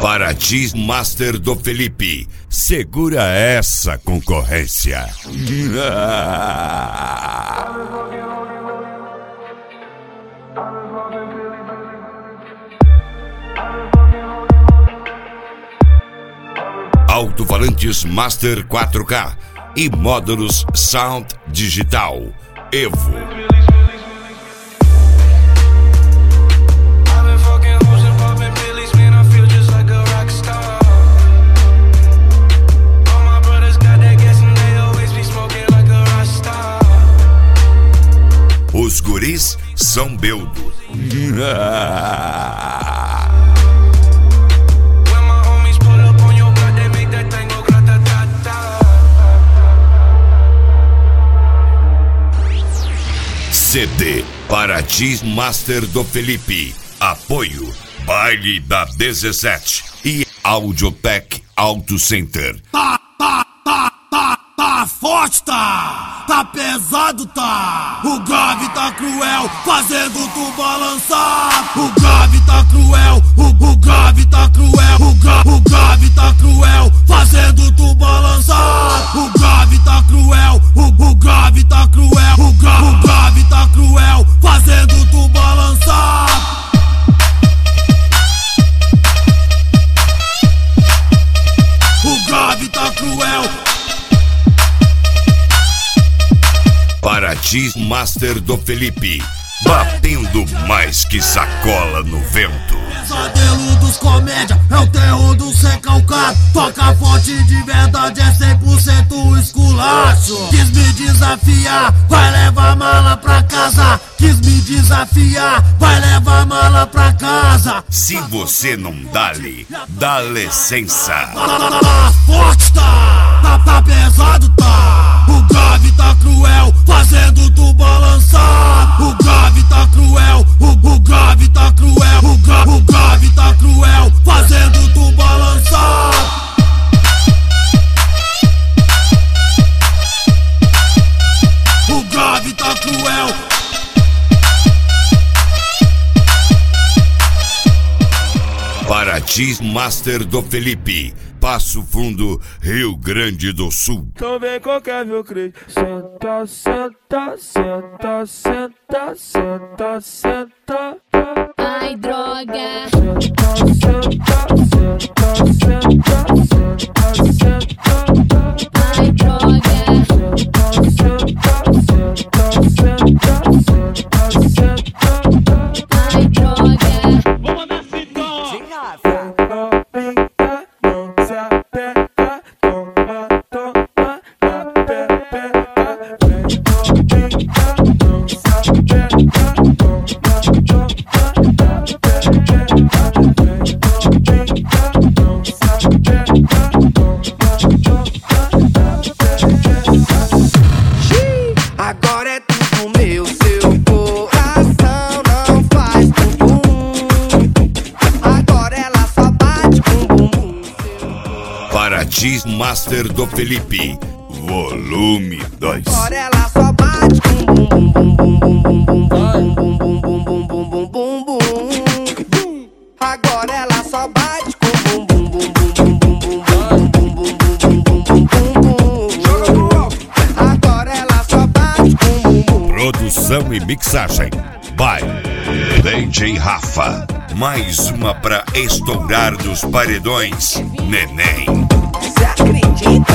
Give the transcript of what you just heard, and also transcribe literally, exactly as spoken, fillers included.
Paraty Master do Felipe. Segura essa concorrência. Alto-falantes Master quatro K e módulos Sound Digital Evo. Os guris são Beldo. C D Paraty Master do Felipe. Apoio Baile da dezessete e Audiotech Auto Center. Tá, tá, tá, tá, tá forte, tá, tá pesado, tá. O grave tá cruel, fazendo tu balançar. O grave tá cruel, o, o grave tá cruel. O, gra, o grave tá cruel, fazendo tu balançar. O grave tá cruel, o, o grave tá cruel. O, gra, o grave tá cruel, fazendo tu balançar. O grave tá cruel. Paraty Master do Felipe, batendo mais que sacola no vento. Pesadelo dos comédia, é o terror do recalcado. Toca forte de verdade, é cem por cento esculacho. Quis me desafiar, vai levar mala pra casa. Quis me desafiar, vai levar mala pra casa. Se você não dá-lhe, dá licença. Tá, tá, tá, tá forte, tá, tá, tá pesado, tá. O grave tá cruel, fazendo tu balançar. O grave tá cruel, o, o grave tá cruel. O, gra, o grave tá cruel, fazendo tu balançar. O grave tá cruel. Paraty Master do Felipe, Passo Fundo, Rio Grande do Sul. Então vem qualquer meu crente. Senta, senta, senta, senta, senta, senta. Ai, droga. Senta, senta, senta, senta, senta, senta. Ai, droga. Senta, senta, senta, senta, senta, senta. Ai, droga. Vou mandar assim, então. Novinha, não se apega, toma, toma, na pepeca. Vem novinha, não se apega, toma, toma, na pepeca. Vem novinha, não se apega, toma, toma, na pepeca. Agora é tudo meu, seu coração não faz bumbum. Agora ela só bate com bumbum. Paraty Master do Felipe, volume dois. Agora ela só bate com bumbum, bumbum, bumbum, bumbum, bumbum, bumbum, bumbum, bumbum, bumbum. Agora ela só bate com bumbum, bumbum, bumbum, bumbum, bumbum, bumbum, bumbum, bumbum. Joga pro alto. Agora ela só bate com bumbum. Produção e mixagem by D J Rafa. Mais uma pra estourar dos paredões, Neném. Cê acredita?